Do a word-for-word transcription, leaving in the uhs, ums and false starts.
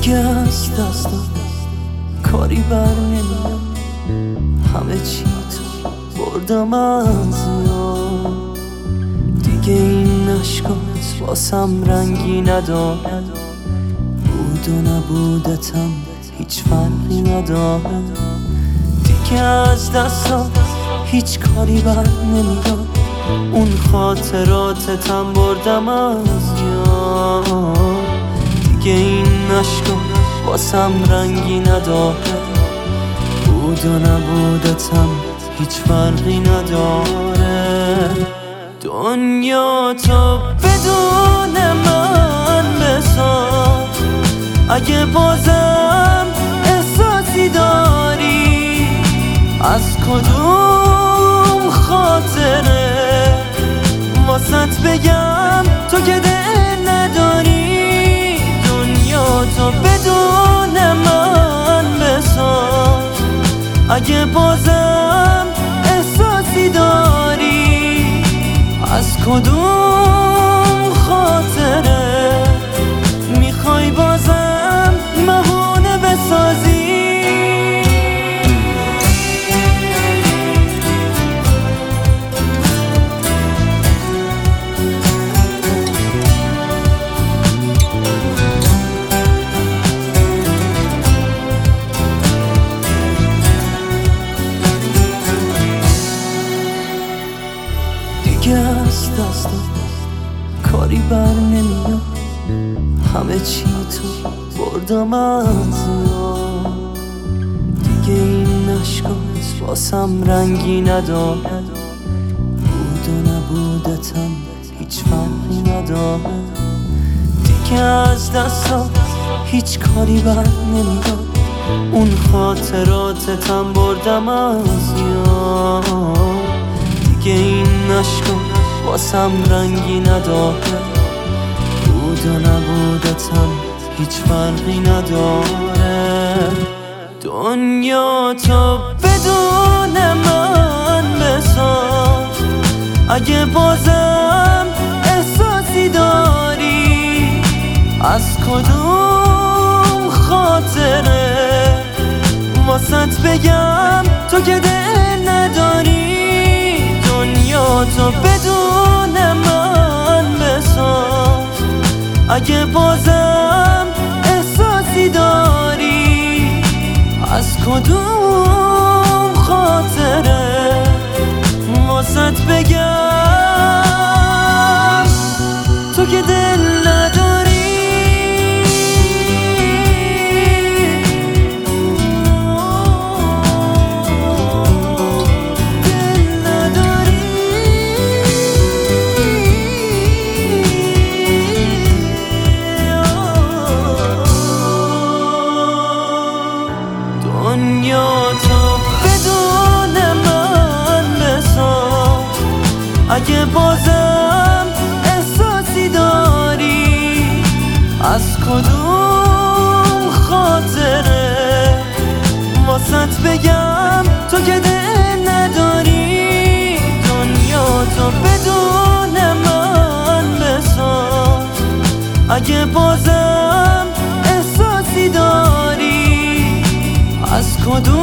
دیگه از دستم کاری بر نمیاد، همه چی تو بردم از یاد. دیگه این عشقات واسم رنگی نداره، بود و نبودتم هیچ فرقی نداره. دیگه از دستم هیچ کاری بر نمیاد، اون خاطراتتم بردم از یاد. دیگه این عشقا واسم رنگی نداره، بود و نبودتم هیچ فرقی نداره. دنیا تو بدون من بساز، اگه بازم احساسی داری از کدوم خاطره واسط بگم تو که دل نداری. دنیا تو بدون من بساز، اگه بازم احساسی داری از کدوم خاطره میخوای بازم مهونه بسازی. دیگه از دستم کاری بر نمیاد، همه چی تو بردم از یاد. دیگه این عشقات واسم رنگی نداره، بود و نبودتم هیچ فرقی نداره. دیگه از دستم هیچ کاری بر نمیاد، اون خاطراتتم بردم از یاد. دیگه این عشقا واسم رنگی نداره، بود و نبودتم هیچ فرقی نداره. دنیا تو بدون من بساز، اگه بازم احساسی داری از کدوم خاطره واسط بگم تو که دل نداری. دنیا تو بدون من بساز، اگه بازم احساسی داری از کدوم خاطره واسط بگم تو که دل نداری. دنیا تو بدون من بساز، اگه بازم احساسی داری از کدوم خاطره واسط بگم تو که دل نداری. دنیا تو بدون من بساز، اگه بازم احساسی داری از کدوم